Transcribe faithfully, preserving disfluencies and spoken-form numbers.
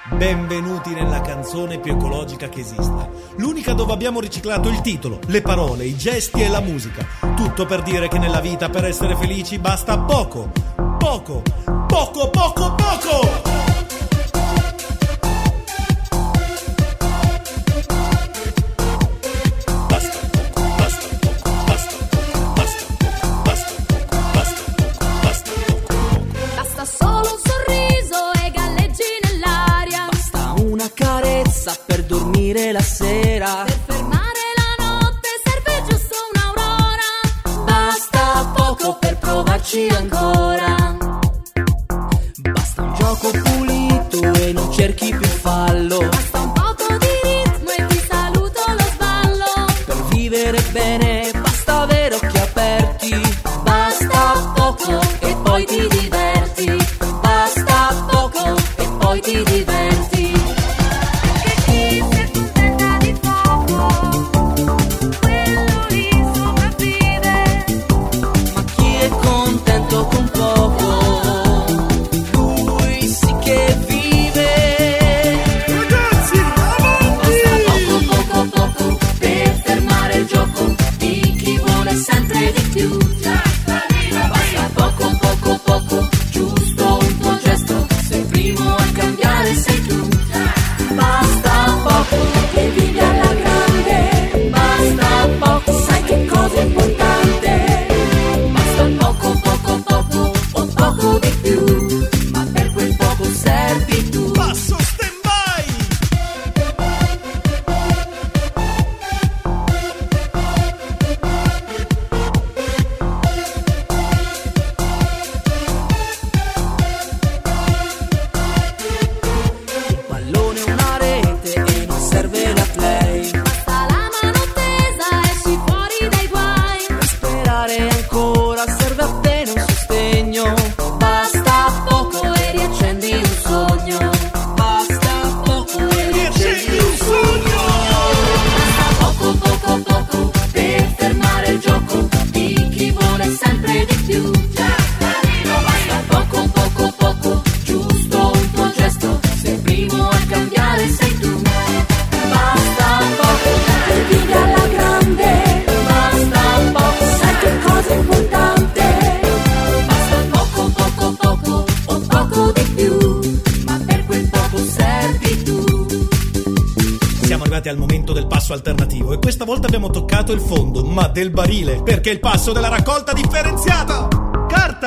Benvenuti nella canzone più ecologica che esista. L'unica dove abbiamo riciclato il titolo, le parole, i gesti e la musica. Tutto per dire che nella vita per essere felici basta poco. Poco, poco, poco, poco! Per dormire la sera, per fermare la notte serve giusto un'aurora. Basta poco per provarci ancora. Basta un gioco pulito e non cerchi più fallo. Basta un poco di ritmo e ti saluto lo sballo. Per vivere bene basta avere occhi aperti. Basta poco e poi ti diverti. Basta poco e poi ti diverti. Al momento del passo alternativo e questa volta abbiamo toccato il fondo, ma del barile, perché è il passo della raccolta differenziata. Carta!